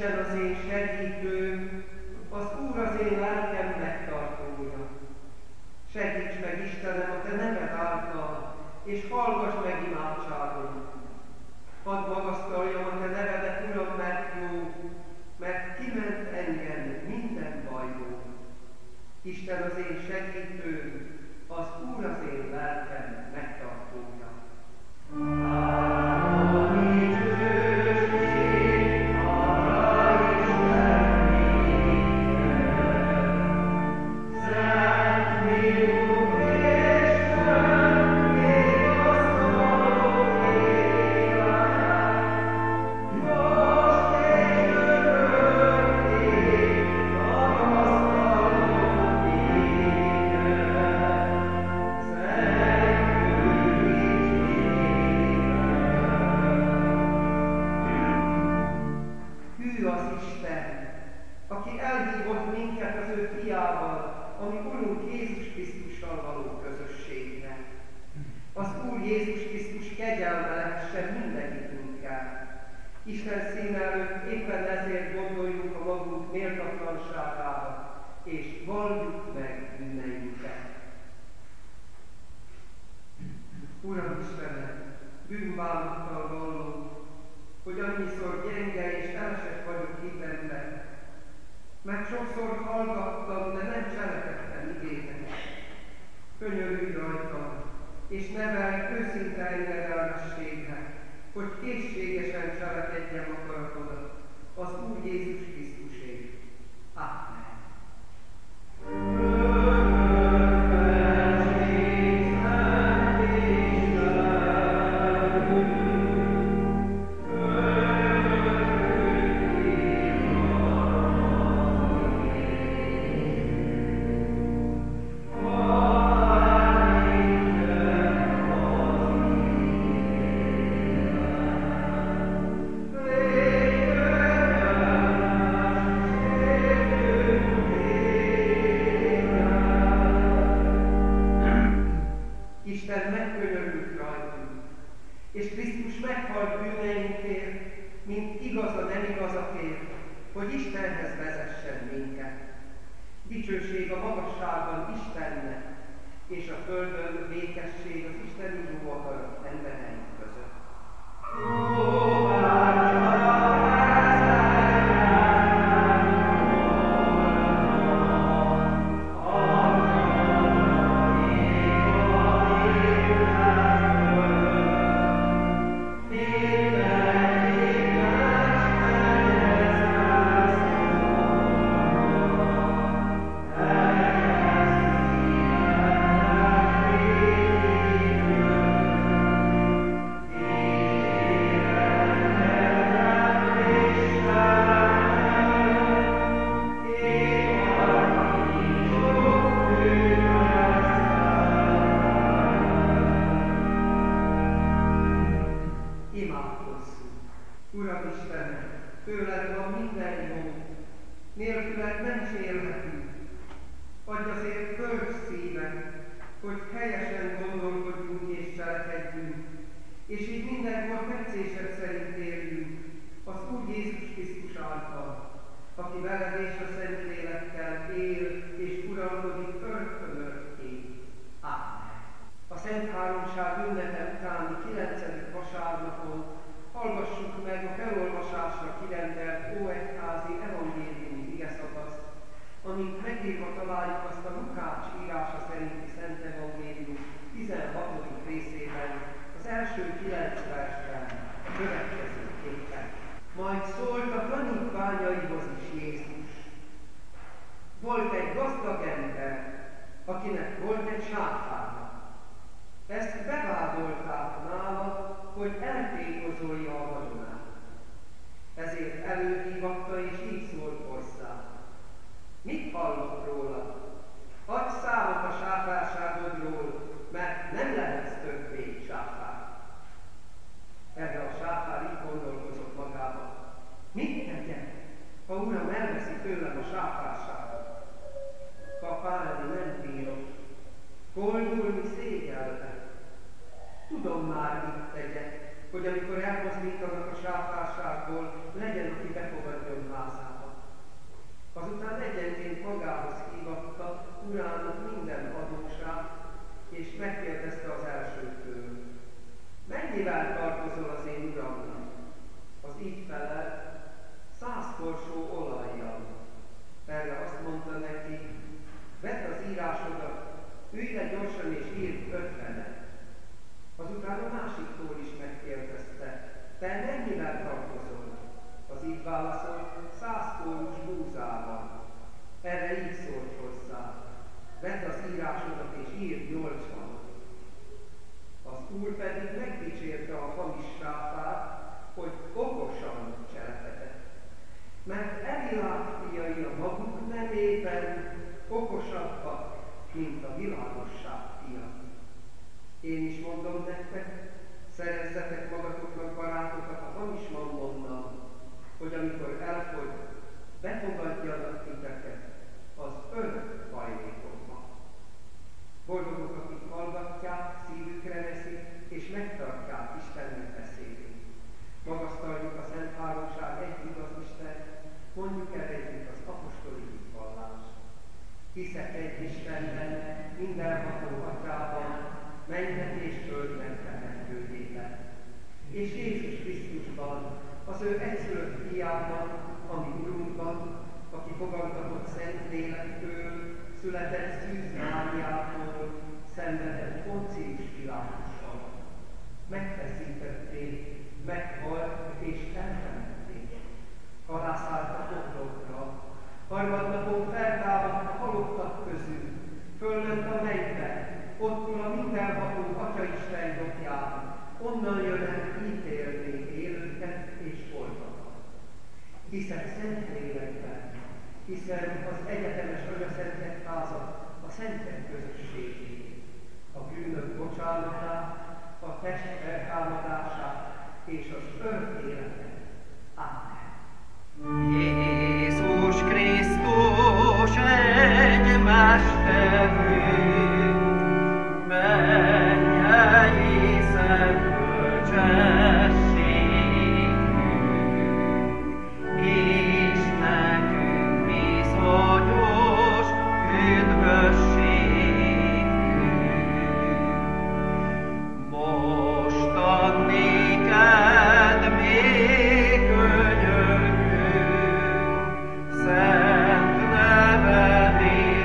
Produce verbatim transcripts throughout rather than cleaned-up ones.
Isten az én segítőm, az Úr az én lelkem megtartója. Segíts meg, Istenem, a Te neved által, és hallgass meg imádságomat. Hadd magasztaljam a Te nevedet, Uram, mert jó, mert kiment engem minden bajból. Isten az én segítőm, az Úr az én lelkem megtartója. Isten színe előtt éppen ezért gondoljunk a magunk méltatlanságára, és valljuk meg bűneinket. Uram Istenem, bűnbánattal vallom, hogy annyiszor gyenge és elesett vagyok hitemben, mert sokszor hallgattam, de nem cselekedtem igédet. Könyörülj rajtam, és nevelj őszinte engedelmességre, hogy készségesen cselekedjem akaratodat az Úr Jézus Krisztusért. Amen. És Krisztus meghalt bűneinkért, mint igaz a nem igazakért, hogy Istenhez vezessen minket. Dicsőség a magasságban Istennek, és a földön békesség az isteni jó akarat embereink között. Tudom már, mit tegyek, hogy amikor elmozdítanak a sáfárságból, legyen, aki befogadjon már. Azután egyenként magához hívatta urának minden adósát, és megkérdezte az elsőtől: mennyivel tartozol az én uramnak? Az így felelt: száz korsó olajjal. Erre azt mondta neki: vedd az írásodat, ülj le gyorsan és írd ötvenet. Azután a másiktól is megkérdezte: te mennyivel tartozol? Az így válaszolt: száz kórus búzával. Erre így szólt hozzá: vedd az írásodat és írd nyolcvanat. Az úr pedig megdicsérte a hamis sáfát, hogy okosan cselekedett. Mert e világ fiai a maguk nemében okosabbak, mint a világosság fia. Én is mondom nektek, szerezzetek magatoknak barátokat a hamis mammonnal, hogy amikor elfogy, befogadjanak titeket az örök hajlékokba. Boldogok, akik hallgatják, szívükre veszik, és megtartják Istennek beszédét. Magasztaljuk a Szent Háromság egy igaz Istent, mondjuk el együtt az apostoli hitvallást. Hiszek egy Istenben, mindenható Atyában, mennyet és földnek teremtőjében, és Jézus Krisztusban, az ő egyszülött fiában, ami Urunkban, aki fogantatott Szent Lélektől, született Szűz Máriától, szenvedett Poncius Pilátussal. Megfeszítették, meghalt és eltemették. Alászállt a poklokra, harmadnapon feltámadt a halottak közül, fölment a mennybe, ott ül a mindenható Atyaisten jobbján, onnan jön el ítélni élőket és holtakat. Hiszek Szent Lélekben, hiszen az egyetemes Atyaszent Egyházat, a szentek közösségét, a bűnök bocsánatát, a test feltámadását és az örök életet. Ámen. Jézus Krisztus egy mesterünk, mennyei szent bölcsességünk, és nekünk bizonyos üdvösségünk. Mostan néked még könyörgünk, szent neved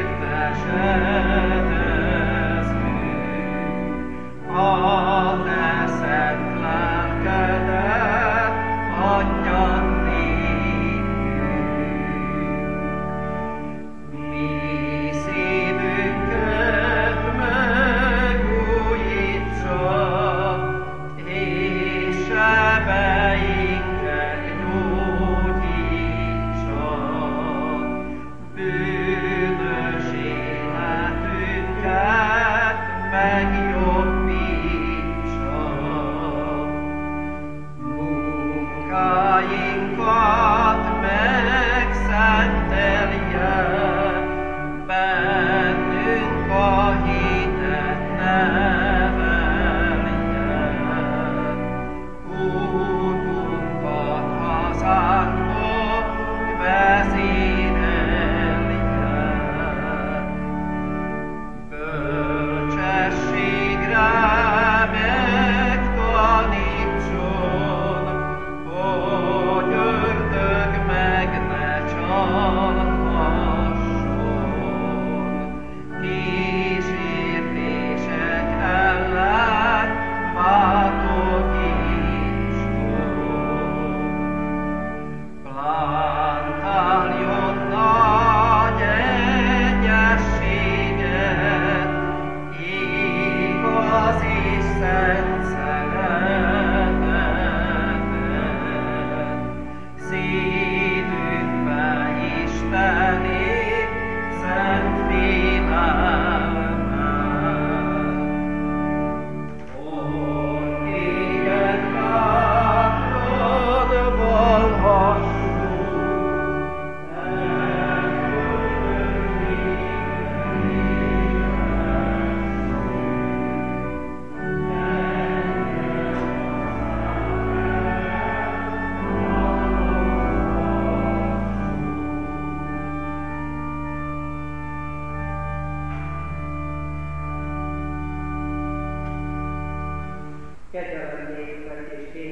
értesedezünk, a te szent lelkedet adjad nékünk. Mi szívünket megújítsa, és sebeinket gyógyítsa, bűnös életünket megjobbítsa. Munkáinkat megszentelje, bennünk a hitet nevelje. Útunkat hazánkba vezérelje. Bölcsességre megtanítson, hogy ördög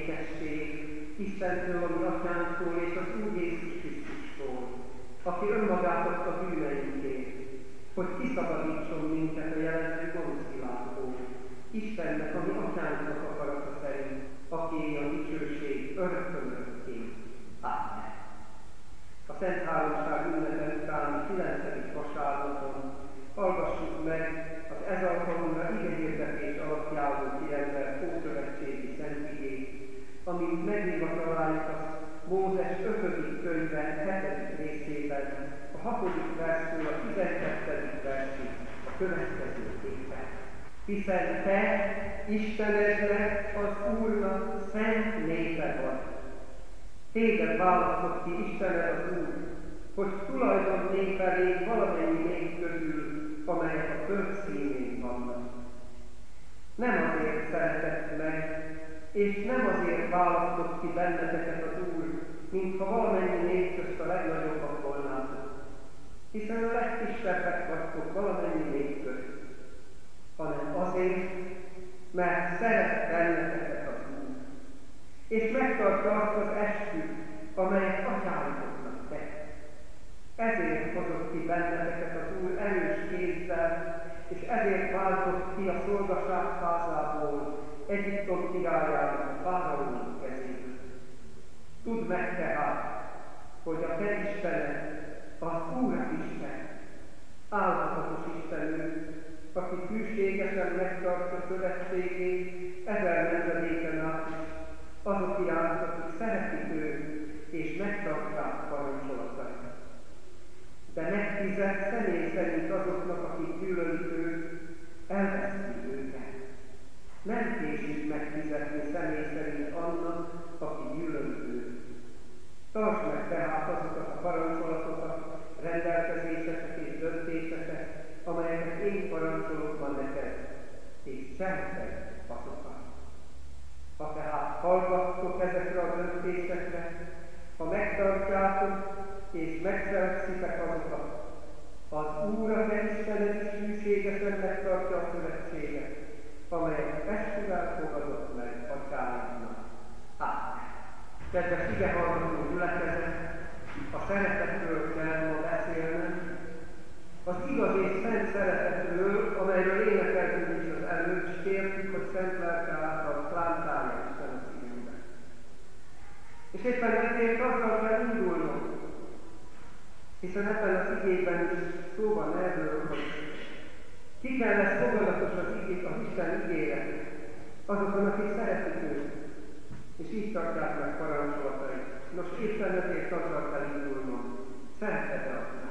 békesség Istentől, ami Atyánktól és az Úr Jézus Krisztustól, aki önmagát adta bűneinkért, hogy kiszabadítson minket a jelenlegi gonosz világból, Istennek, ami Atyánknak akarata szerint, aki a dicsőség örökkön örökké. Amen. A Szent Háromság ünnepe utáni kilencedik vasárnapon hallgassuk meg az ez alkalomra igehirdetés alapjául kirendelt ószövetségi szentigét, amit megírva találjuk a Mózes ötödik könyve hetedik részében, a hatodik verstől a tizenkettedik versig a következőképpen. Hiszen te, Istenednek, az Úrnak szent népe vagy. Téged választott ki Istened az Úr, hogy tulajdon népelé valamennyi nép közül, amelyek a föld színén vannak. Nem azért szeretett meg, és nem azért választott ki benneteket az Úr, mintha valamennyi nép közt a legnagyobbak volnátok, hiszen a legkisebbek vagytok valamennyi nép közt, hanem azért, mert szeret benneteket az Úr, és megtartja azt az esküt, amelyet atyáitoknak tett. Ezért hozott ki benneteket az Úr erős kézzel, és ezért váltott ki a szolgaság házából, Egyiptom királyának, a fáraónak kezéből. Tudd meg tehát, hogy a te Istened, az Úr Isten, áldozatos Isten ő, aki hűségesen megtartja szövetségét ezer nemzedéken át is, azok iránt, akik szeretik őt, és megtartják parancsolatait. De megfizet személy szerint azoknak, akik gyűlölik őt, elveszti őket. Nem késik megfizetni személy szerint annak, aki gyűlöli őt. Tartsd meg tehát azokat a parancsolatokat, rendelkezéseket és döntéseket, amelyeket én parancsolok ma neked, és cselekedj azokat. Ha tehát hallgattok ezekre a döntésekre, ha megtartjátok és megszerekszitek azokat, az Úr a te Istened is hűségesen megtartja a szövetséget, amelyet esküvel fogadott meg atyáinknak. Ámen. Kedves igehallgató gyülekezet, a szeretetről kell ma beszélnem, az igaz és szent szeretetről, amelyről énekeltünk is az előtt, és kértük, hogy szent lelke által plántálja Isten a szívünkbe. És éppen ezért azzal kell indulnunk, hiszen ebben az igében is szó van erről, hogy kiken lesz fogadatos az, igé, az Isten ígéret, azokon, akik szeretik őt, és így tartják meg parancsolatait. Nos, éppen ezért azzal kell indulnom, szeretete azzal.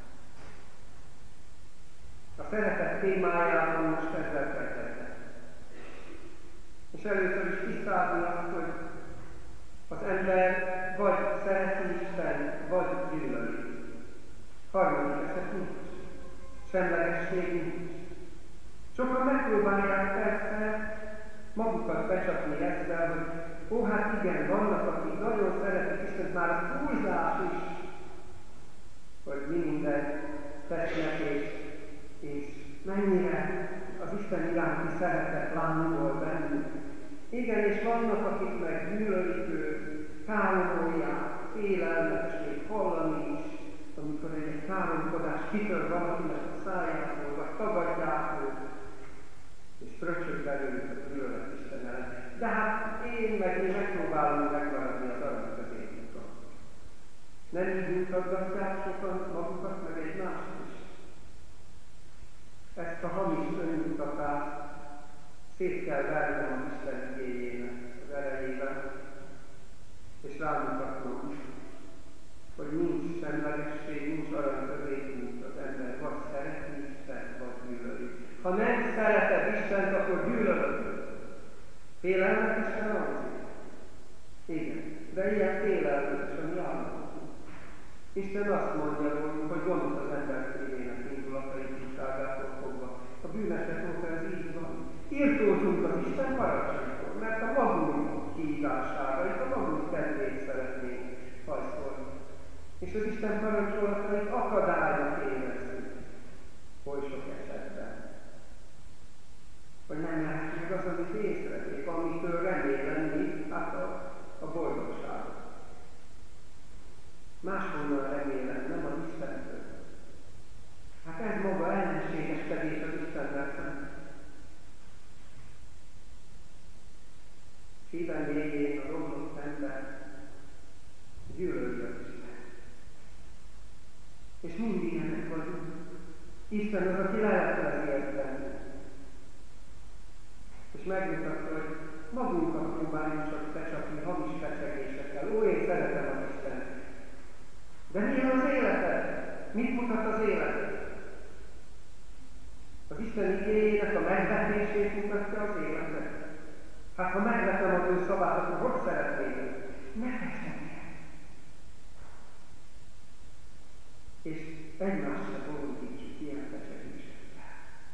A szeretet témájában most ezzel kezdett. És először is tisztázni azt, hogy az ember vagy szereti Isten, vagy gyűlöli. Harmadik eset nincs. Semlegesség nincs. Sokan megpróbálják persze magukat becsapni ezzel, hogy ó, hát igen, vannak, akik nagyon szeretik Istent, már a túlzás is, hogy mi mindent tesznek, és, és mennyire az Isten iránti szeretet lángol bennük. Igen, és vannak, akik meg gyűlölik őt, káromolják, félelmetes még hallani is, amikor egy káromkodás kitör valakinek a szájából, vagy tagadják őt, és fröcsög belőlük a gyűlölet Isten ellen. De hát én meg én megpróbálom megmaradni az arany középúton. Nem így mutatgatják sokan magukat, meg egymást is. Ezt a hamis önmutatást szét kell vernem az Isten igényének az erejében, és rámutatnom, hogy nincs semlegesség, nincs arany középút az ember, vagy szereti Isten, vagy gyűlöli. Ha nem szereted Istent, akkor gyűlölöd őt. Félelmetesen hangzik? Igen, de ilyen félelmetesen járunk. Isten azt mondja rólunk, hogy gonosz az ember szívének indulatai tisztságától fogva. A bűnesek óta ez így van. Írtózunk az Isten parancsaitól, mert a magunk hívására, a magunk kedvét szeretnénk hajszolni. És az Isten parancsolatait akadálynak érezzük, oly sok esetben. Hogy nem látjuk az, amit észrevék, amitől remélem mi, hát a Mit mutat az életet? Az Isten igéjének a megvetését mutatja az életet. Hát ha megvetem az ő szavát, akkor hogy szeretnék? Ne fessenek! És egymást se boldogítsuk ilyen fecsegésekkel.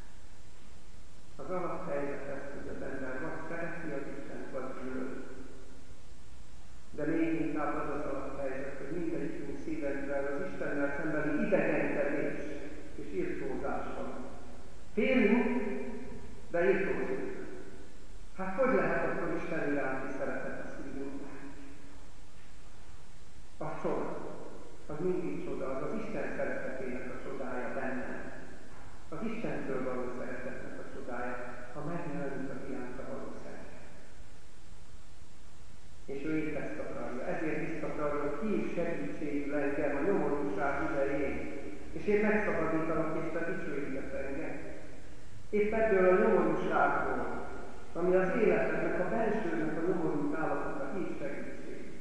Az alaphelyzet ez, hogy az ember vagy szereti az Istent, vagy gyűlöli. De még inkább az az alaphelyzet, hogy mindegyikünk szíveivel az Istennel szembeni idegenkedés és irtózás van. Félünk, de irtózunk. Hát hogy lehet akkor Isten iránti szeretet a szívünkben? A csoda, az mindig csoda, az az Isten szeretetének a csodája bennem. Az Istentől való szeretetnek a csodája, ha megjelenik az iránta való szeretet. És ő épp ezt akarja, ezért biztatarja, hogy ki is segítségül engem a nyomorúság idején. És én megszabadítanak és te dicsőített engem. Épp ebből a nyomorúságból, ami az életednek, a belsőnek a nyomorult állapota, így segítség.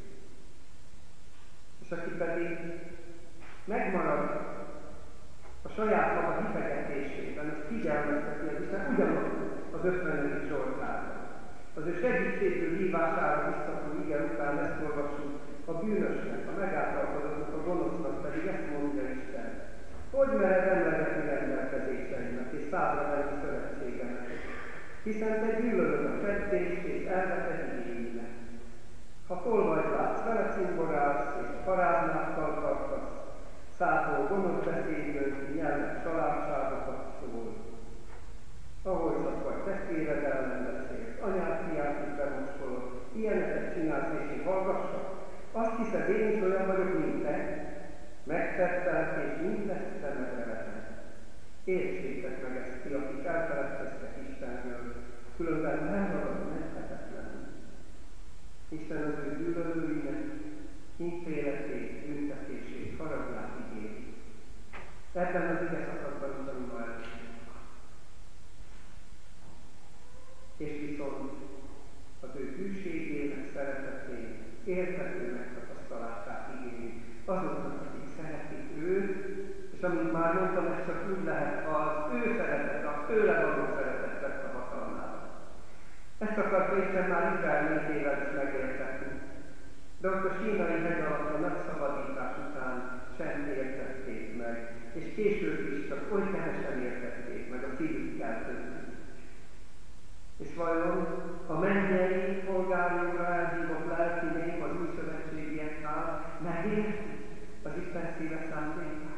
És aki pedig megmarad a saját maga hitegetésében, az figyelmezteti az Isten ugyanaz az ötvenedik Zsoltárban. Az ő segítségül hívására visszató ige után ezt olvassuk, a bűnösnek, a megáltalkozatnak, a gonosznak pedig ezt mondja Isten. Hogy mered emlegetni rendelkezéseimet és számra venni szövetségemet? Hiszen te gyűlölöd a feddést és elveted igényimet. Ha tolvaj látsz, vele cimborálsz és paráznákkal tartasz, szától gonosz beszédből, nyelvek családságokat szól. Ahogy csak vagy testvéred ellen beszélsz, anyád fiát is bemoskolod, ilyeneket csinálsz és én hallgassak. Azt hiszed, én is olyan vagyok, mint te, megtettel és mindezt szemedre vetem. Értsétek meg ezt, ti, akik elfeledkeztek Istenről, különben elragad menthetetlenül. Isten az ő gyűlölőinek ítéletét, büntetését, haragját ígéri. Ebben az ige szakaszban tanulva el. És viszont az ő hűségének, szeretetén, érthető megtapasztalását ígéri azoknak, akik szeretik őt, és amint már mondtam, ez csak úgy lehet, ha az ő szeretet, az tőle való szeretet lett a hatalmába. Ezt akarta Isten már Izrael népével is megértetni. De ott a sínai hegy alatt a megszabadítás után sem értették meg, és később is csak oly kevesen értették meg a szívükkel tőlük. És vajon a mennyei polgárjogra elhívott lelki nép az új szövetségieknál megérti az Isten szíve szándékát?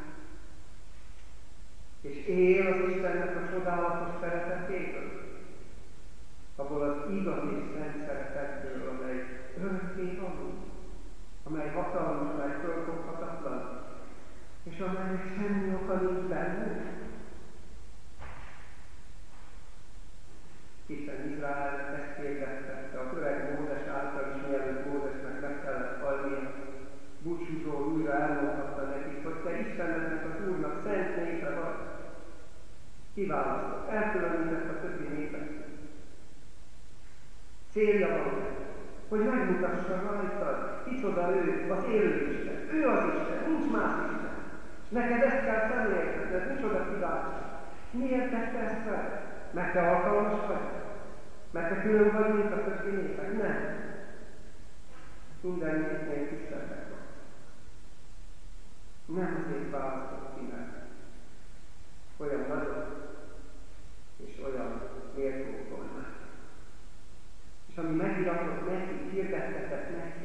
És él az Istennek a csodálatos szeretetéből, abból az igaz és szent szeretetből, amely örökké való, amely hatalmas, amely fölfoghatatlan, és amelynek semmi oka nincs bennünk. Isten Izraelnek ezt kérdeztette, a öreg Mózes által is, mielőtt Mózesnek meg kellett halnia, búcsúzó újra elmondhatta nekik, hogy te Istennek, az Úrnak szent népe vagy. Kiválasztott, elkülönített a többi népet. Célja van, hogy megmutassa rajtad, kicsoda ő, az élő Isten. Ő az Isten, nincs más Isten. És neked ezt kell szemléltetned, micsoda kiváltság. Miért tette ezt fel? Mert te alkalmas vagy? Mert te külön vagy, mint a többi népek? Nem. Minden népnél kisebbek van. Nem azért választott ki meg. Olyan nagyok és olyan méltók volna. És ami megiratott neki, hirdettetett neki,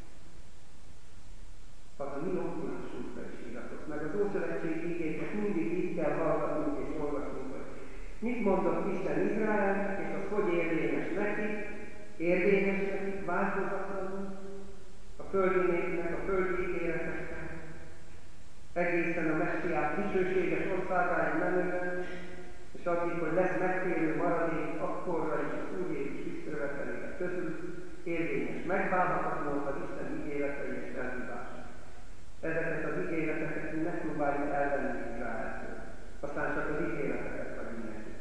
az a mi oktulásunkra is iratott. Meg az Ószövetség igéket mindig így kell hallgatnunk és olvasnunk, hogy mit mondott Isten Izraelnek, és az hogy érvényes nekik, érvényes nekik, változatlanul, a földi népnek, a földi ígéretekkel, egészen a Messiás dicsőséges országáig menően, és addig, hogy lesz megtérő maradék, akkorra is az Úr Jézus visszajövetelének közül érvényes, megválhatatlanok az Isten ígéretei és elhívásai. Ezeket az ígéreteket mi ne próbáljuk elvenni Izraeltől, aztán csak az ígéreteket hagyni nekik.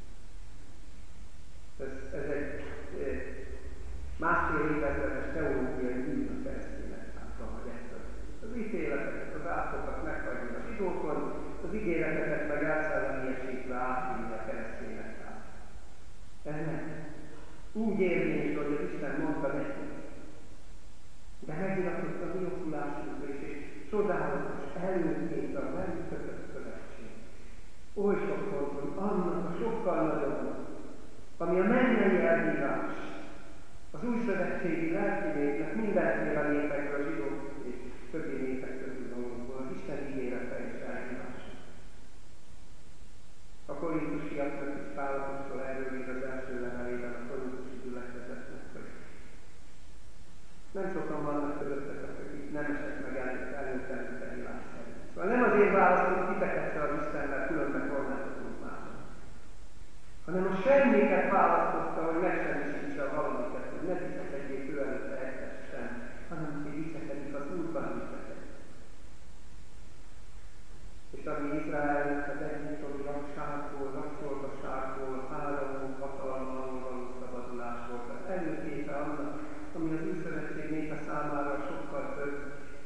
Ez, ez egy e, másfél évezredes teológiai bűn a keresztények által, hogy ezt az ítéleteket, az átokat meghagyni a zsidóktól,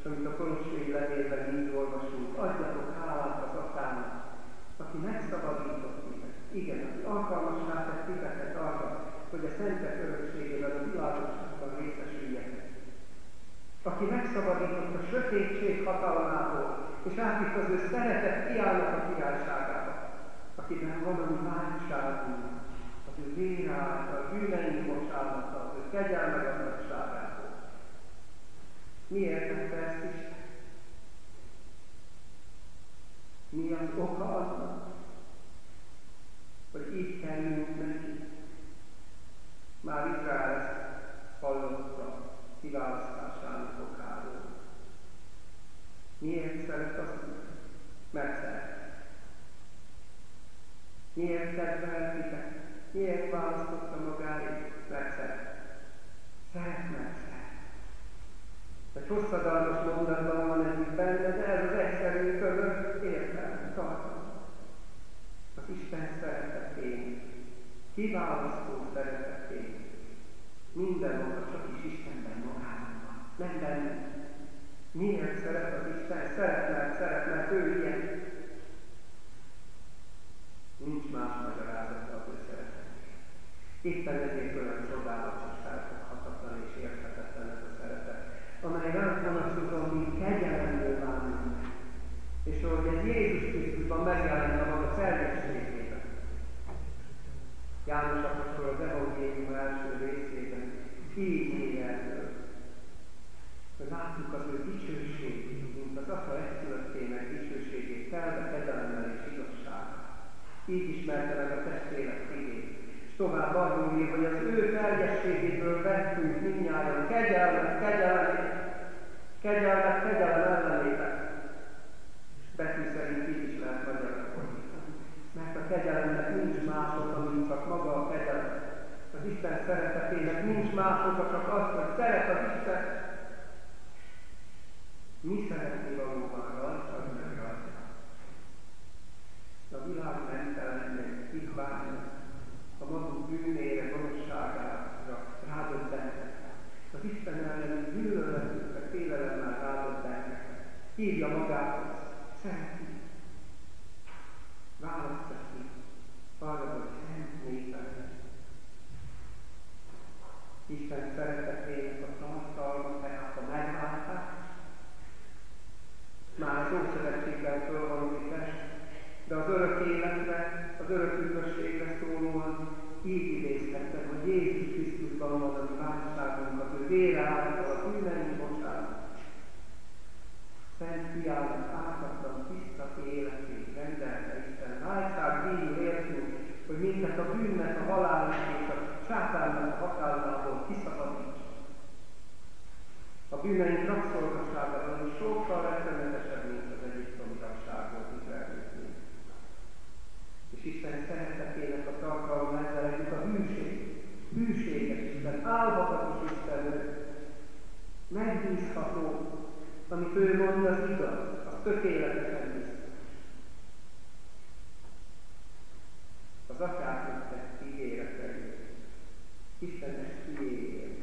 amit a Kolossi levélben így olvasunk. Adjatok hálát az Atyának, aki megszabadított titeket. Igen, aki alkalmassá tett titeket arra, hogy a szentek örökségében a világosságban részesüljetek. Aki megszabadított a sötétség hatalmából, és átvitt az ő szeretett fiának a királyságába, akiben van a mi váltságunk, az ő vére által, bűneink bocsánata, az ő kegyelme gazdagságából. Miért tette ezt Isten? Mi az oka annak, hogy így kellünk neki? Már Izrael ezt hallotta kiválasztásának okáról. Miért szeret az Úr? Mert szeret. Miért kedvel titeket? Miért választotta magáért? Mert szeret. Szeret, mert szeret. Egy hosszadalmas mondatban van egyik benne, de ez az egyszerű között értelme, tartalma. Az Isten szeretetén, kiválasztó szeretetén, minden oka csak is Istenben magában van, nem bennünk. Miért szeret az Isten? Szeret, mert szeret, mert ő ilyen. Nincs más magyarázata az ő szeretetnek. Éppen ezért olyan csodálatos, felfoghatatlan és érthetetlen ez a szeretet, amely ránk vonatkozóan, mint kegyelemből válunk meg. És ahogy ez Jézus Krisztusban megjelent a maga teljességében. János apostol az evangélium első részében így írja erről, hogy látjuk az ő dicsőségét, mint az Atya egyszülöttének dicsőségét, telve kegyelemmel és igazsággal. Így ismerte meg a testvérek igét. És tovább arról ír, hogy az ő teljességéből vettünk mindnyájan kegyelmet, kegyelmet, kegyelmet, kegyelem ellenében. És betű szerint így is lehet magyarra fordítani. Mert a kegyelemnek nincs más oka, mint csak maga a kegyelem. Az Isten szeretetének nincs más oka, csak az, hogy szeret az Isten. Mi szeretni valóban rajta, meg rajta. A világ mentelennek hibája, a maguk bűnére, gonoszságára ráadott benneket. Az Isten elleni gyűlöletükre, félelemmel ráadott benneket. Hívja magához, szereti. Választja ki arra, hogy szent népet. Isten szeretetének a tartalma, tehát a megváltás. Már az Ószövetségben fölvalódik ezt, de az örök életre, az örök üdvösségre szólóan így idézhettem, hogy Jézus Krisztusban van a mi váltságunk, az ő vére által a bűneink bocsánat. Szent fiának ártatlan, tiszta életét rendelte Isten. Váltság díjul értünk, hogy minket a bűnnek, a halálnak és a sátánnak a hatalmából kiszabadítsa. A bűneink rabszolgasságában is sokkal rettenetesebb, mint az egyiptomi rabság volt Izraelnél. És Isten szeretetének a tartalma ezzel együtt a hűség. Hűséges Isten, álhatatos Isten, megbízható, amit ő mond, az igaz, az tökéletesen biztos. Az Atyáknak tett ígéretei, Isten ezt ígéri.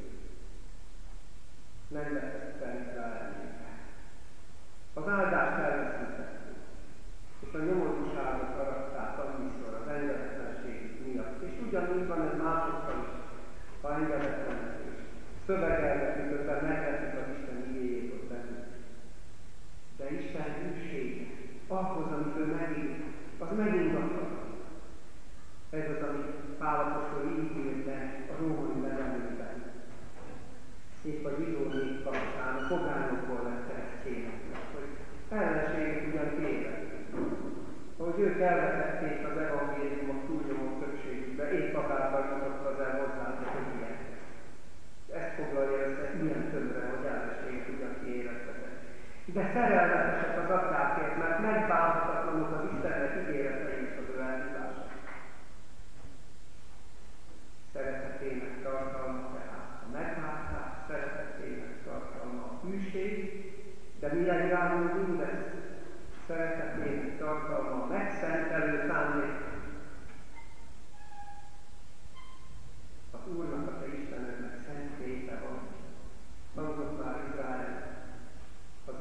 Nem veszett rá emléke. Az áldást elveszítettük, és a nyomorúságot aratták annyiszor az engedetlenségük miatt. És ugyanígy van ez másokkal is, ha engedetlenek és szövegelnek, miközben megvetik az Isten igéjét ott bennük. De Isten hűsége, ahhoz, amit ő megír, az megingatlan. Ez az, amit Pál apostol így ír le a római levelében. Épp a zsidó nép kapcsán a pogányokból vette ezt kérhetnek, hogy ellenségek ugyan kérhet. Hogy ők elvetették az evangéliumok túlnyomó többségükbe, épp akárban mutatta az el hozzátok, hogy ilyen. Ezt foglalja össze ilyen többre, hogy ellenségek ugyan kiérettetek. De szerelmetesek az atyákért, mert megváltoztatlanok az Istennek ígéretei és az ő elhívása. Szeretetének tartalma tehát a megváltás, szeretetének tartalma a hűség, de mire irányul mindez? Szeretetének tartalma a megszentelő szándék. Az Úrnak, a te Istenednek szent népe van. Hangzott már Izrael. Az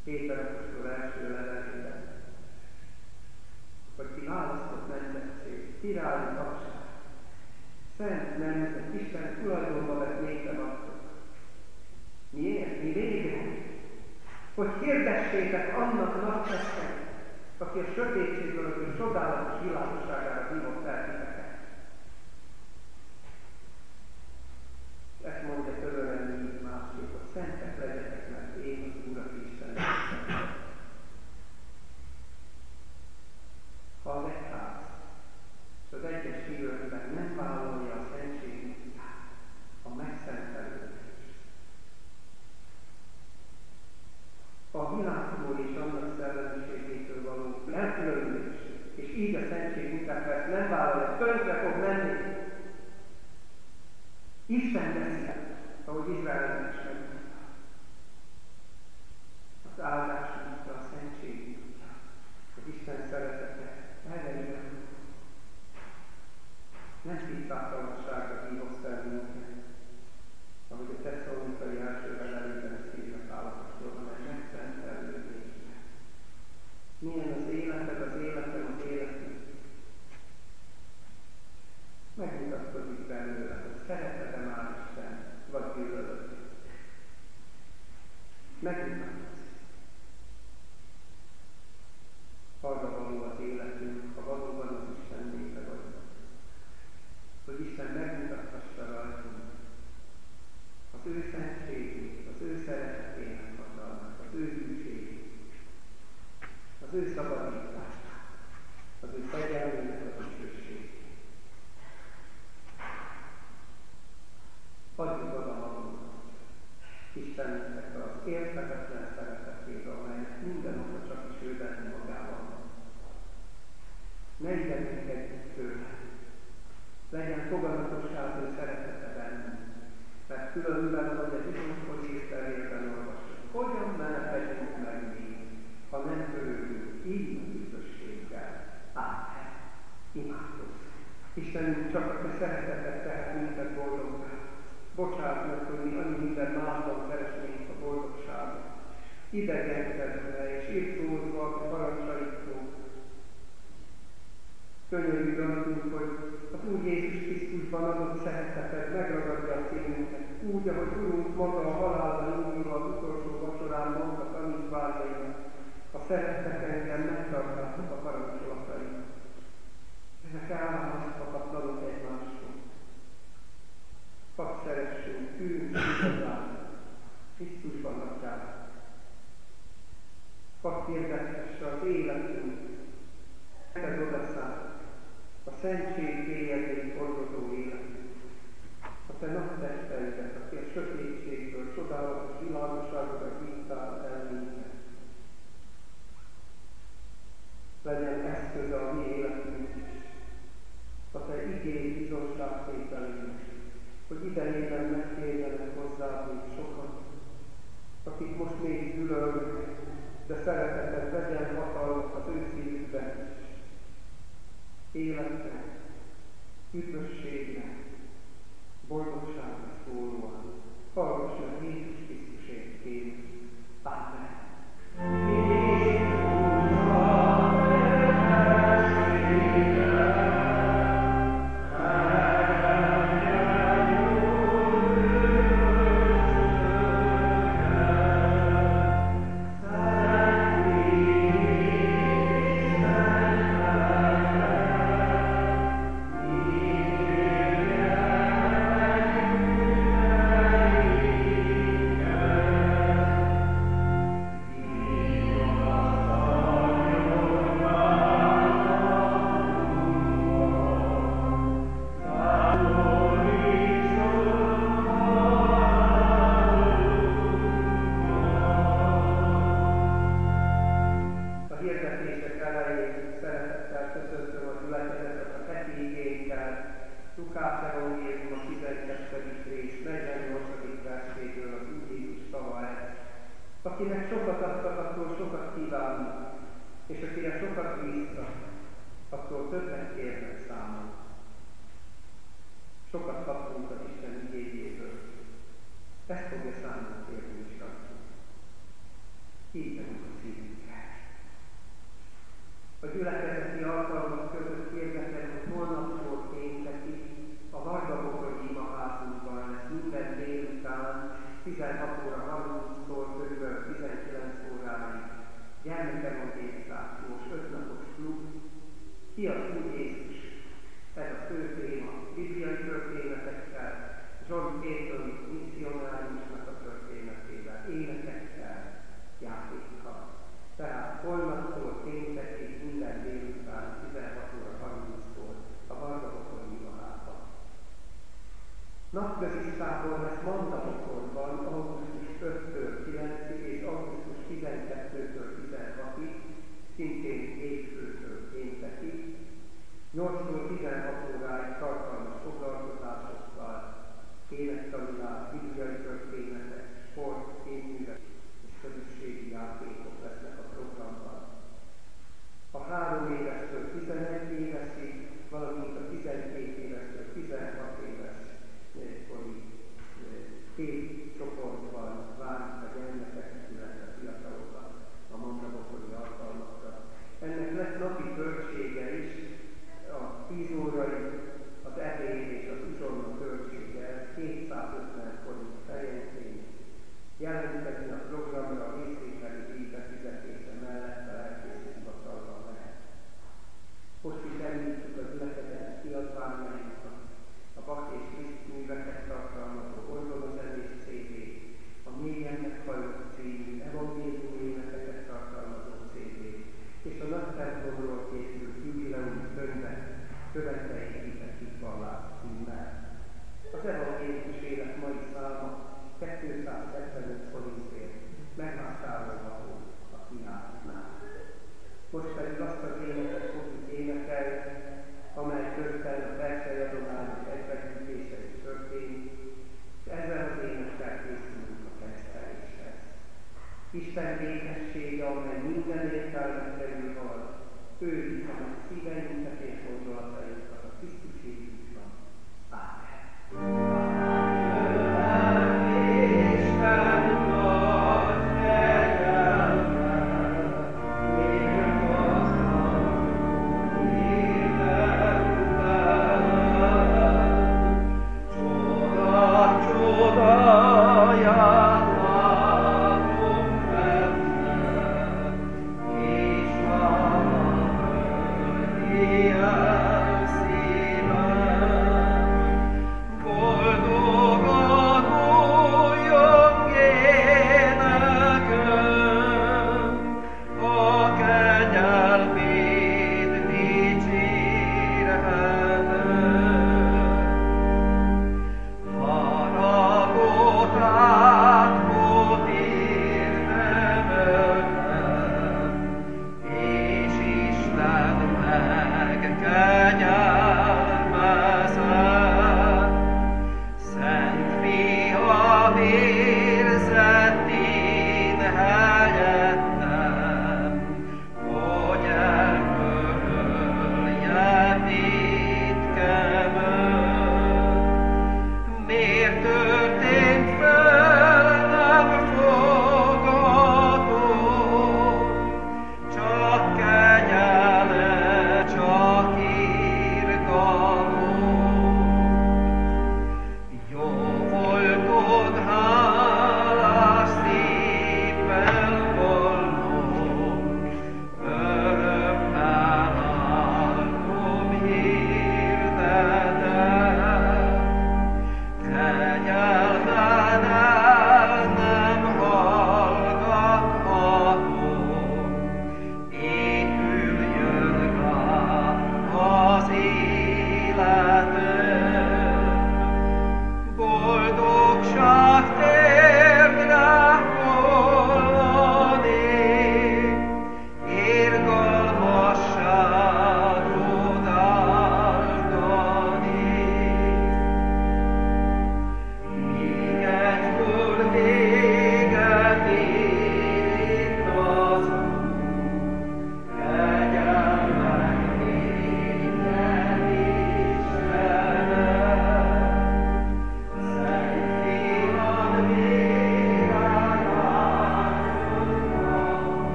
Péter apostol első levelében, hogy ti választott nemzetség, királyi tagság, szent nemzet, Isten tulajdonba vett népe vagytok. Miért? Mi végre? Hogy hirdessétek annak naptestnek, aki a sötétségből az ő csodálatos világosságára hívott el titeket. Ezt mondja tőlem így másképp, hogy szentek legyetek, mert én az Urat Isten leszek. Ha az egyház és az egyes hívőkben nem vállalja a szentség útját, a megszentelődést, a világból és annak szellemiségétől való elkülönülés, és így a szentség útját, mert nem vállalja, tönkre fog menni. Isten veszi el, ahogy Izraelnek is megmondta. Az áldás útja, a szentség útja, az Isten szeretete, erre nem tisztátalanságra hívott fel minket, ahogy a Tesszalonikai első levelében ezt írja Pál apostol, hanem megszentelődésre. Milyen az életed, az életem, az életünk? Megmutatkozik belőle, hogy szereted-e már Isten, vagy gyűlölöd. Megmutatkozik. Arra való az életünk, ha valóban az Isten népe vagyunk. Hogy Isten megmutathassa rajtunk az ő szentségét, az ő szeretetének hatalmát, az ő hűségét, az ő szabadítását, az ő fegyelmének a dicsőségét. Adjuk oda magunkat Istennek az érthetetlen szeretetére, amelynek minden oka csak is ő benne magában van. Ne idegenkedjünk tőle. Legyen foganatosság ő szeretete benne, mert különben, ahogy az izomkor észrevérben olvasok, hogyan menekedjünk meg mi, ha nem örülünk így a üdvösséggel. Ámen. Imádkozzunk. Istenünk, csak a te szeretetet tehet minket boldoggá. Bocsáss meg, hogy mi annyi minden másban keresnénk a boldogságot. Idegenkedve és írtózva a parancsaitól. Könyörülj rajtunk, hogy az Úr Jézus Krisztusban adott szereteted megragadja a szívünket, úgy, ahogy Urunk maga a halálban indulva az utolsó vacsorán mondta tanítványainak, a szerettek engem, megtartátok a parancsolataimat. Ezek elválaszthatatlanok egymástól. Hadd szeressünk, tűnünk igazán, Krisztusban Atyát. Hadd hirdethesse az életünk, neked odaszállt, a szentség bélyegét hordozó életünk. A te naptesteidet, aki a sötétségből csodálatos világosságra hívtál el minket. Legyen eszköze a mi életünk is, a te igény bizonságtételének, hogy idejében megtérjenek hozzád még sokan, akik most még gyűlölnek, de szereteted vegyen hatalmat az ő szívükben is. Életre, üdvösségre, boldogságra szólóan. Hallgass meg Jézus Krisztusért kérünk. Ámen. Akinek sokat adtak, attól sokat kívánnak, és akire sokat bíztak, attól többet kérnek számon. Sokat kaptunk az Isten igényéből. Ezt fogja számon kérni is rajtunk. Így tábor lesz Mandamokorban, augusztus ötödikétől kilencedikéig és augusztus tizenkettődikétől tizenhatodikáig, szintén hétfőtől péntekig, nyolctól tizenhat óráig tartalmas foglalkozásokkal, élettanulás, bibliai történetek, sport, képművek és közösségi játékok lesznek a programban. A három évestől tizenegy évesig, valamint a tizenkét évestől tizenhat éves kori két csoportban várjuk a gyermekeket, illetve fiatalokat a mandamokori alkalmakra. Ennek lesz napi költsége is, a tíz órai, az ebéd és az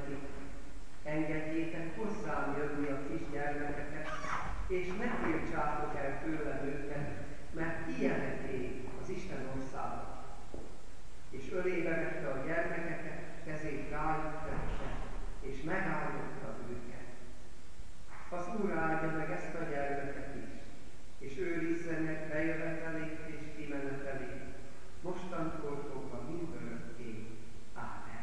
nekik, engedjétek hozzám jönni a kis gyermekeket, és ne tiltsátok el tőlem őket, mert ilyeneké az Isten országa. És ölébe vette a gyermekeket, kezét rájuk tette, és megáldotta őket. Az Úr áldja meg ezt a gyermeket is, és őrizze meg bejövetelét és kimenetelét, mostantól fogva mindörökké. Ámen.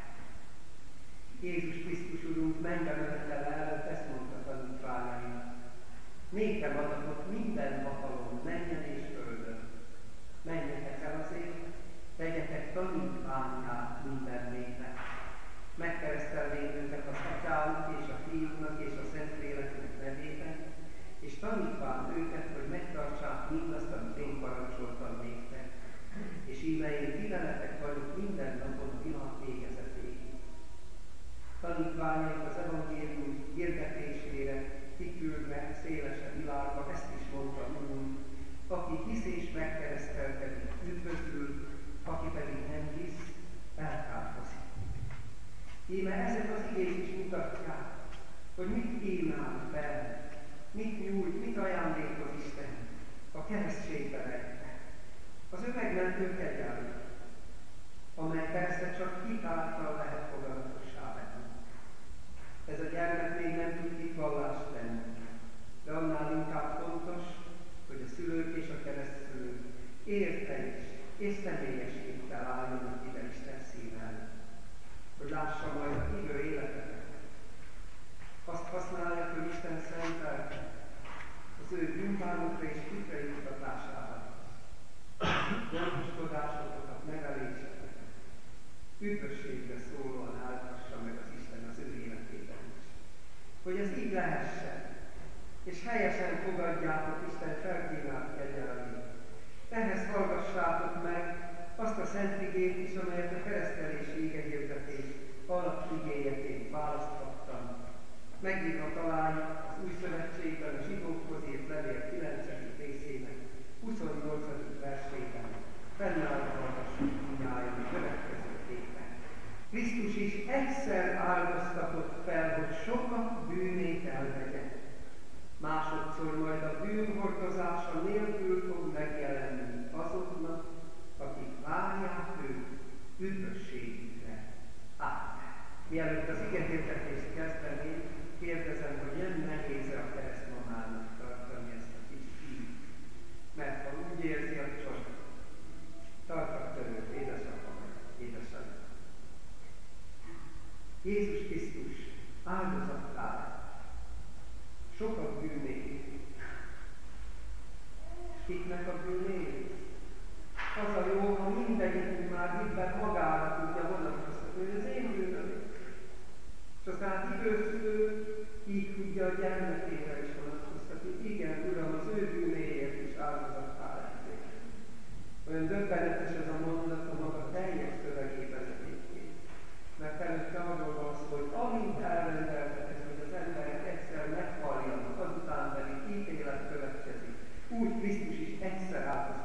Jézus Krisztus Urunk mennybe menetele előtt ezt mondta tanítványainak: nékem adatott minden hatalom mennyen és földön. Menjetek el azért, tegyetek tanítvánnyá minden népnek. Megkeresztelvén őket az Atyának és a Fiúnak és a Szentléleknek nevében, és tanítván őket, hogy megtartsák mindazt, amit én parancsoltam néktek. És íme én ti veletek vagyok minden napon a világ végezetéig. Tanítványaik az evangélium hirdetésére kiküldve szélesebb világba, ezt is mondta Úrunk: aki hisz és megkeresztelkedik, üdvözül, aki pedig nem hisz, elkárhozik. Íme ezek az igék is mutatják, hogy mit kínál fel, mit nyújt, mit ajándékoz Isten a keresztségbe rejtve. Az ő megmentő kegyelme, amely persze csak hit által lehet foganatossá venni. Ez a gyermek még nem tud hitvallást tenni, de annál inkább fontos, hogy a szülők és a keresztszülők érte is és személyes hittel álljanak ide Isten szíven, hogy lássa majd a hívő életet. Azt használja, hogy Isten szentelte az ő bűnbánokra és hitre juttatására, gondoskodásokat, nevelésetek, üdvösségre szólóan áldhassa meg az Isten az ő életében is. Hogy ez így lehessen, és helyesen fogadjátok Isten felkínált kegyelmét. Ehhez hallgassátok meg azt a szent igét is, amelyet a keresztelési igehirdetés alapigéjeként választhattam. Megírva találjuk az Új Szövetségben a zsidókhoz írt levél kilencedik részének huszonnyolcadik versében. Fennállva hallgassuk mindnyájan a következőképpen. Krisztus is egyszer áldoztatott fel, hogy sokak bűnét elvegye. Másodszor majd a bűn hordozása nélkül fog megjelenni azoknak, akik várják őt üdvösségükre. Ámen. Mielőtt az igehirdetést kezdeném, kérdezem, hogy nem nehéz-e a keresztmamának tartani ezt a kis fiút. Mert ha úgy érzi, akkor tartak törőt, édesapa, édesanyja. Jézus Krisztus áldozattá sokak bűnét. Kiknek a bűnét? Az a jó, ha mindegyikünk már hitben magára tudja vonatkoztatni, hogy az én bűnöm. És aztán időszülő így tudja a gyermekére is vonatkoztatni. Igen, Uram, az ő bűnéért is áldozattá lettél. Olyan döbbenetes ez a mondat a maga teljes szövegében egyébként. Mert előtte arról van szó, hogy amint elrendeltetek, hogy az emberek egyszer meghalljanak, azután pedig ítélet következik, úgy Krisztus is egyszer áldozta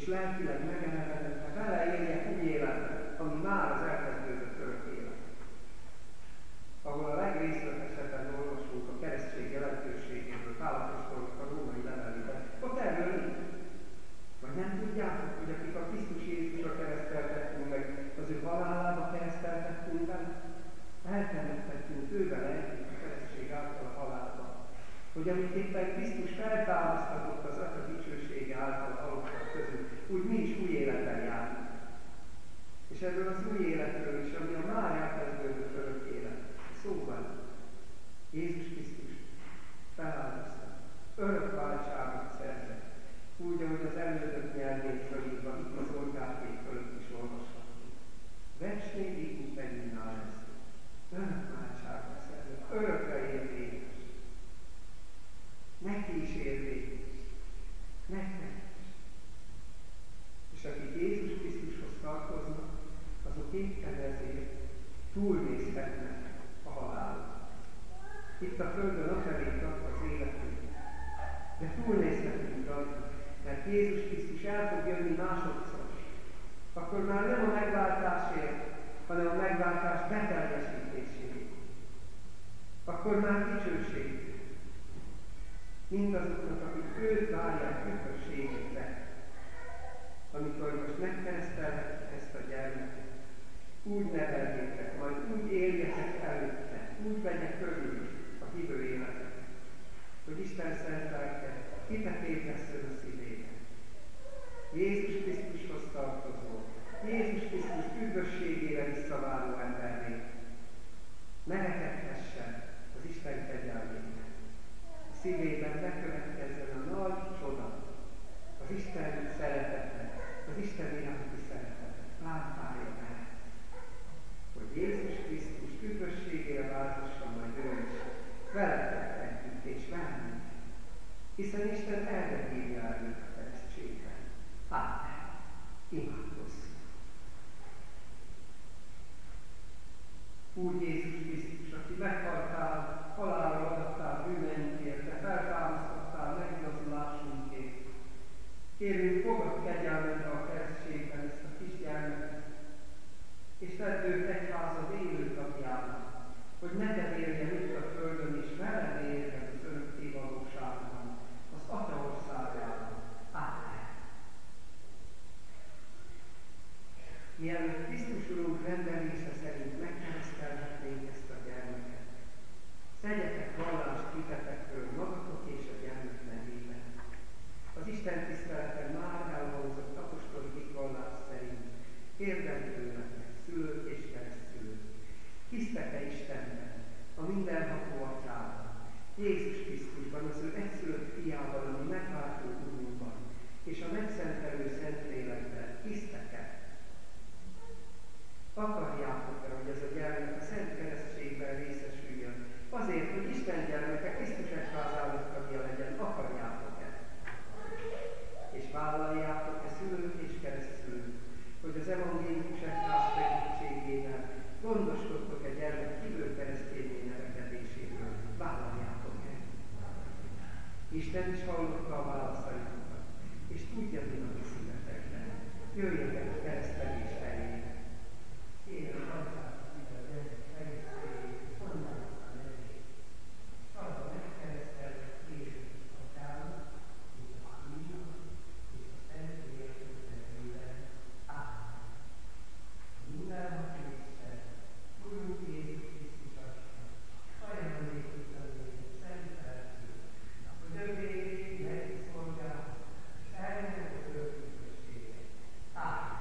és lelkileg megelevenedve vele élje új életet, ami már az elkezdődött örök élet. Ahol a legrészletesebben olvasunk a keresztség jelentőségéről, Pál apostolnak a római levelében, ott erről nincs. Vagy nem tudjátok, hogy akik a Krisztus Jézusra kereszteltettünk meg, az ő halálába kereszteltettünk bele? Eltemettettünk ő vele együtt a keresztség által a halálba. Hogy amit éppen Krisztus feltámasztatott az Atya dicsősége által a halottak közül, úgy mi is új életben járunk. És erről az új életről is, ami a már elkezdődött örök élet, szó van. Jézus Krisztus feláldozta, örök váltságot szerzett, úgy, ahogy az elődök nyelvén fölírva, itt az oltárkép fölött is olvashatunk. Vecsné végig megnyilván lesz. Örök váltságot szerzett, örökre érvényes. Neki is érvényes. Nektek is. És akik Jézus Krisztushoz tartoznak, azok éppen ezért túlnézhetnek a halálon. Itt a Földön afelé tart az életünk, de túlnézhetünk rajta, mert Jézus Krisztus el fog jönni másodszor. Akkor már nem a megváltásért, hanem a megváltás beteljesítéséért. Akkor már dicsőség. Mindazoknak, akik őt várják üdvösségükre, amikor most megkeresztelhetik ezt a gyermeket, úgy neveljétek, majd úgy éljetek előtte, úgy vegye körül a hívő életet, hogy Isten szent lelke hitet ébresztőn a szívében. Jézus Krisztushoz tartozó, Jézus Krisztus üdvösségére visszaváló embernél merekedhessen az Isten kegyelmének. A szívében bekövetkezzen a nagy csoda, az Isten szeretete, az Isten iránti szeretete, lámpája mellett, hogy Jézus Krisztus üdvösségére változson majd ő is, veletek együtt és velünk, hiszen Isten erre hívja el őt a keresztségben. Ámen. Imádkozzunk. Úr Jézus Krisztus, aki meghaltál, halálra adattál bűneinkért, te feltámasztottál megigazulásunkért. Kérünk, fogad kegyelmedre a keresztségben ezt a kis gyermeket, és tedd őt egyházad élő tagjának, hogy neked éljen itt a földön, és veled éljen az örökké valóságban, az Atya országában. Ámen. Mielőtt Krisztus Urunk rendelése szerint megkeresztelhetnénk ezt a gyermeket, szedjetek vallást hitetekről magatok és a gyermek nevében. Az Isten tiszteleten már elhangzott apostoli hitvallás szerint kérdem tőletek, szülők és keresztszülők, hisztek-e Istenben, a mindenható Atyában, Jézus Krisztusban, az ő egyszülött fiában, ami megváltó Urunkban, és a megszentelő Szentlélekben hisztek-e? Akarjátok-e, hogy ez a gyermek a Szent Keresztségben részesüljön? Azért, hogy Isten gyermeke Krisztus egyházának tagja legyen, akarjátok-e? És vállaljátok-e szülők és keresztszülők, hogy az evangélikus egyház segítségével gondoskodtok-e gyermek hívő keresztényé nevekedéséről? Vállaljátok-e? Isten is hallotta a válaszaitokat, és tudja, mi van a szívetekben. Jöjjetek a keresztelés helyére. Kérem, hagyjátok ide a gyermek keresztényét, és mondjátok a nevét. Az a megkeresztelt Jézus Atyának, és a Fiúnak, és a Szentlélek nevében. Ámen. Mindenható Isten, Urunk Jézus Krisztus Atya, ajándékozzanék a szent lelkét, hogy örökké neki szolgál, és eljön az örök üdvösséget. Ámen.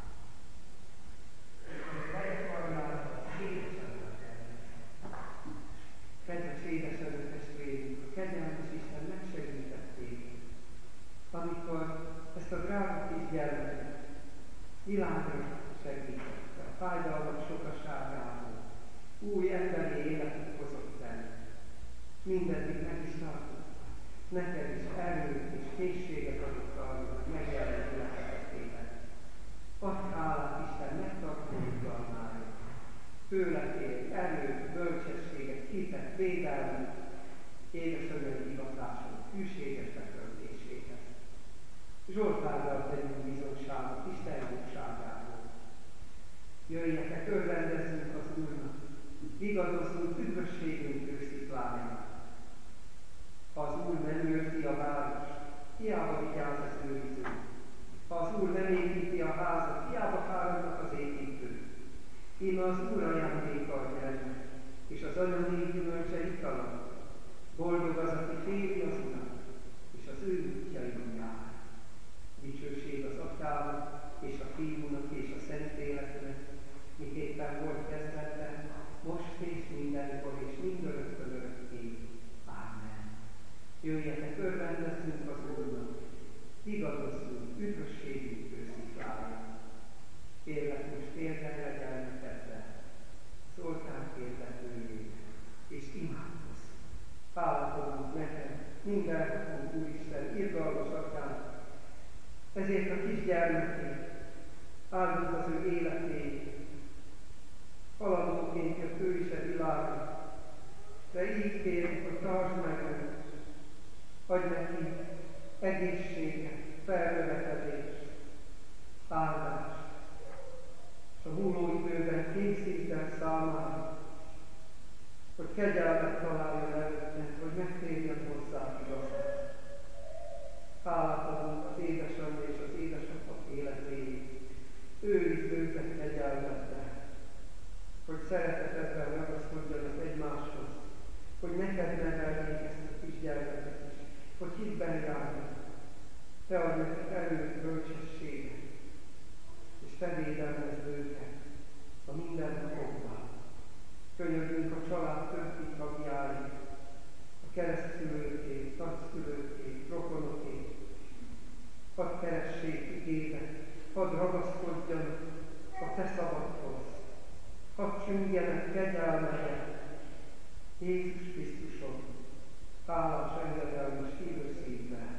Kedves édesanyja testvérünk, a kegyelmes Isten megsegített téged, amikor ezt a drága kis gyermeket világra segítette, a fájdalmak sokaságából, új emberi életet hozott el. Mindeddig meg is tartotta. Neked is erőt és készséget adott arra, hogy megjelenjen lehetetében. Add hálát Isten megtartó udalmáért. Tőle kér erőt, bölcsességet, hitet, védelmet, édesanyai hivatásod, hűséges betöltéséhez. Zsoltárral tegyünk bizony. Íme az Úr ajándéka a gyermek, és az anya négy gyümölcse itala. Boldog az, aki féli az Urat, és az ő útjain jár. Dicsőség az Atyának, és a Fiúnak, és a Szentléleknek, miképpen volt kezdetben, most és mindenkor, és mindörökkön örökké. Ámen. Jöjjetek, örvendezzünk az Úrnak, igazozzunk üdvösségünk ősziklára. Kérlek most térdelre gyermekedre, Zoltán kérdetőjét, és imádkozz. Hálát adunk neked, mindenható Úristen, irgalmas Atyán, ezért a kisgyermekét, áldjuk az ő életét, haladóként jött ő is a világra, de így kérjük, hogy tartsd meg őt, adj neki egészséget, felnövekedést, áldást, és a múló időben készítsd el számára, hogy kegyelmet találjon előtte, hogy megtérjen hozzá igazán. Hálát adunk az édesanyja és az édesapa életéért. Őrizd őket kegyelmetben, hogy szeretetedben ragaszkodjanak egymáshoz, hogy neked neveljék ezt a kisgyermeket is, hogy hitben járnak. Te adj nekik erőt, bölcsességet, és te védelmezd őket a mindennapokban. Könyörgünk a család többi tagjáért, a keresztszülőkét, nagyszülőkét, rokonokét. Hadd keressék igédet, hadd ragaszkodjanak a te szabadhoz, hadd csüngjenek kegyelmedet, Jézus Krisztuson, hálás, engedelmes hívő szívvel.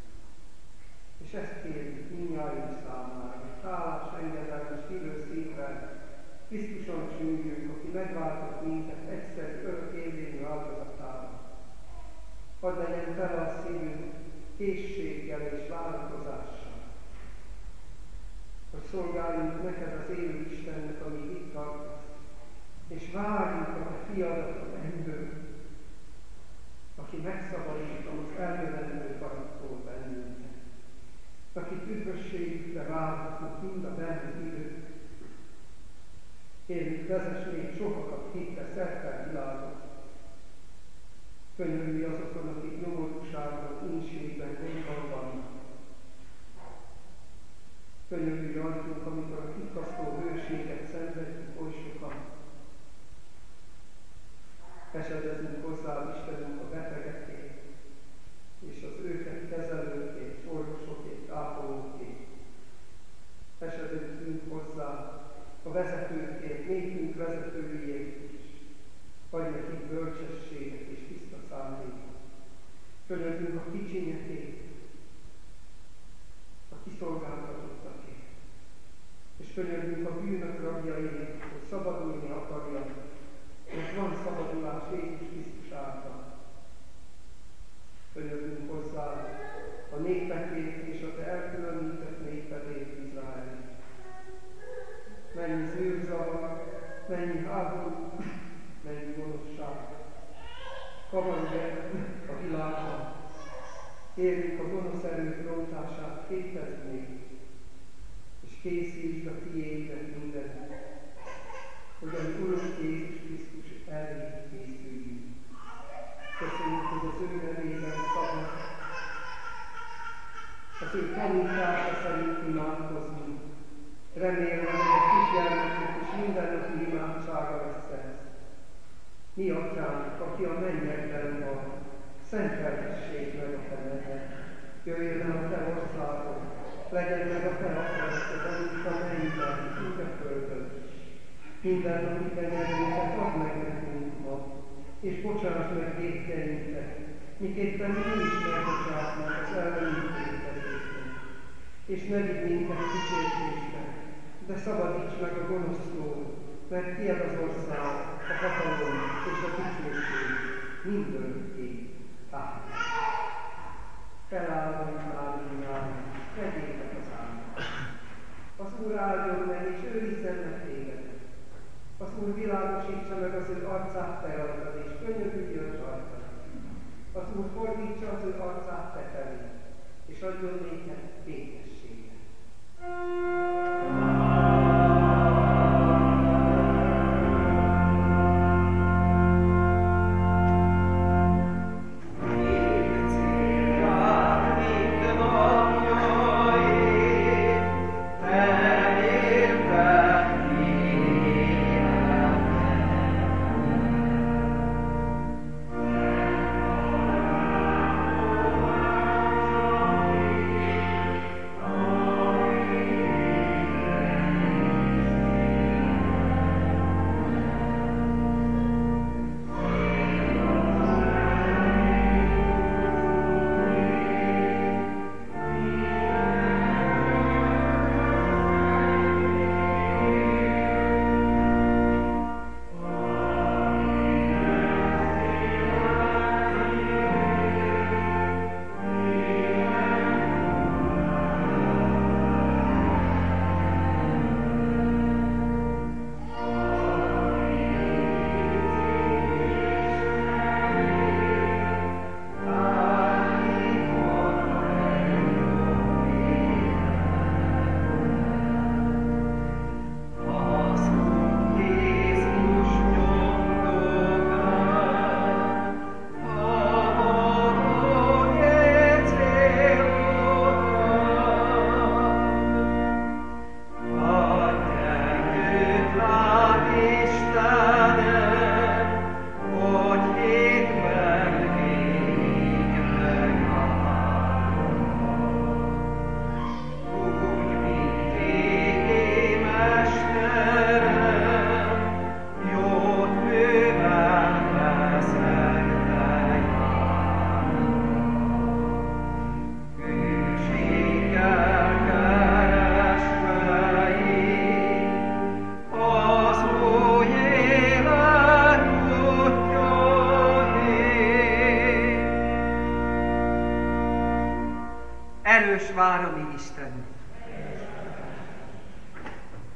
És ezt kérjük mindnyájunk számára, hogy hálás, engedelmes hívő szívvel Krisztuson csüngjünk, aki megváltott minket egyszerű örök élvényű áldozatával. Hadd legyen tele a szívünk készséggel és várakozással, hogy szolgáljunk neked az élő Istennek, amíg itt tartasz, és várjuk a te fiadat a mennyből, aki megszabadít az eljövendő paraktól bennünket, akit üdvösségükre várhatunk mind a bennük idők. Kérjük, vezess még sokakat hittre szerte világot. Könyörülj azokon, akik nyomorúságban, ínségben, gondban vannak. Könyörülj rajtunk, amikor a kikasztó hőséget szenvedjük oly sokan. Esedezünk hozzá, Istenünk, a betegekért, és az őket kezelőkért, orvosokért, ápolókért. Esedezünk hozzá a vezetőkért, népünk vezetőiért is. Adj nekik bölcsességet és tiszta szándékot. Könyörgünk a kicsinyekért, a kiszolgáltatottakért, és könyörgünk a bűnök rabjaiért, hogy szabadulni akarjanak, mert van szabadulás Jézus Krisztus által. Könyörgünk hozzá a népekért és a te elkülönített népedért, Izraelért. Mennyi zűrzavar, mennyi háború, mennyi gonoszság. Kavarj a világban. Kérjük a gonosz erők rontását, képezd még, és készítsd a tiédet mindenütt, hogy a mi Urunk Jézus Krisztus elé készüljünk. Köszönjük, hogy az ő nevében szabad, az ő tanítása szerint imádkozunk. Remélem, hogy a kisgyermeknek is mindennapi imádsága lesz ez. Mi Atyánk, aki a mennyekben van, szenteltessék meg a te neved. Jöjjön el a te országod, legyen meg a te akaratod, amit a mennyben, úgy a földön. Minden napi kenyerünket add meg nekünk ma, és bocsáss meg vétkeinket, miképpen mi is megbocsátnak az ellenünk vétkezésnek. És ne vigy minket kísértésbe, de szabadíts meg a gonosztól, mert tiéd az ország, a hatalom és a dicsőség mindörökké. Ámen. Felállva imádunk állni, vegyétek az álmat. Az Úr áldjon meg, és őrizzen meg tégedet. Az Úr világosítsa meg az ő arcát te rajtad, és könyörüljön rajtad. Az Úr fordítsa az ő arcát te felé, és adjon néked békességet. erős vára mi Istenünk.